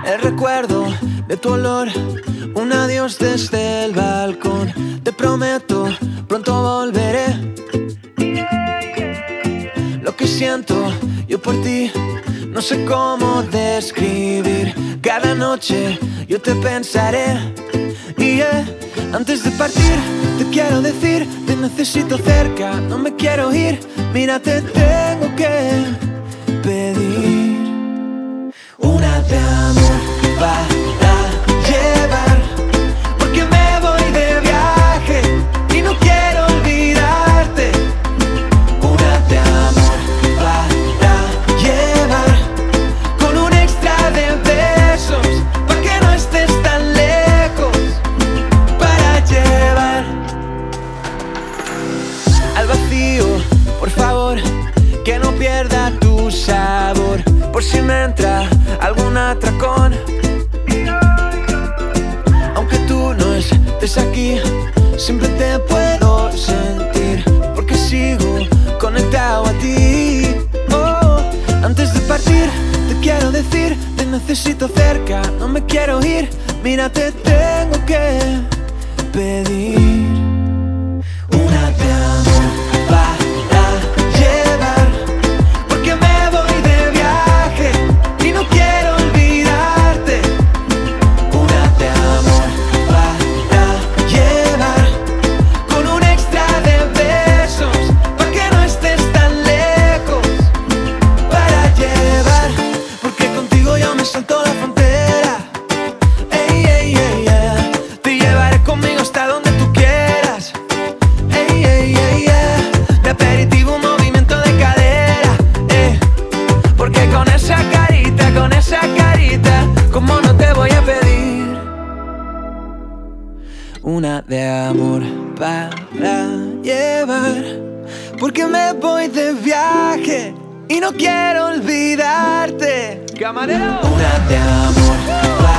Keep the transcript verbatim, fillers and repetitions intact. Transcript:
el recuerdo de tu olor, un adiós desde el balcón. Te prometo, pronto volveré. Lo que siento yo por ti, no sé cómo describir. Cada noche yo te pensaré. Y yeah, antes de partir te quiero decir, te necesito cerca, no me quiero ir. Mira, te tengo que pedir una de amor para llevar, porque me voy de viaje y no quiero olvidarte. Una de amor para llevar, con un extra de besos, para que no estés tan lejos. Para llevar al vacío, por favor, que no pierda tu sabor, por si me entra algún atracón. Aunque tú no estés aquí, siempre te puedo sentir, porque sigo conectado a ti. Oh, antes de partir te quiero decir, te necesito cerca, no me quiero ir. Mira, te tengo que pedir una de amor para llevar, porque me voy de viaje y no quiero olvidarte. Una de amor para llevar, con un extra de besos, para que no estés tan lejos. Para llevar, porque contigo yo me salto la frontera. Ey, ey, ey, yeah. Te llevaré conmigo hasta donde tú quieras. Ey, ey, ey, yeah. De aperitivo un movimiento de cadera, eh. Porque con esa carita, con esa carita, ¿cómo no te voy a pedir una de amor para llevar? Porque me voy de viaje y no quiero olvidarte. Camarero. Una de amor para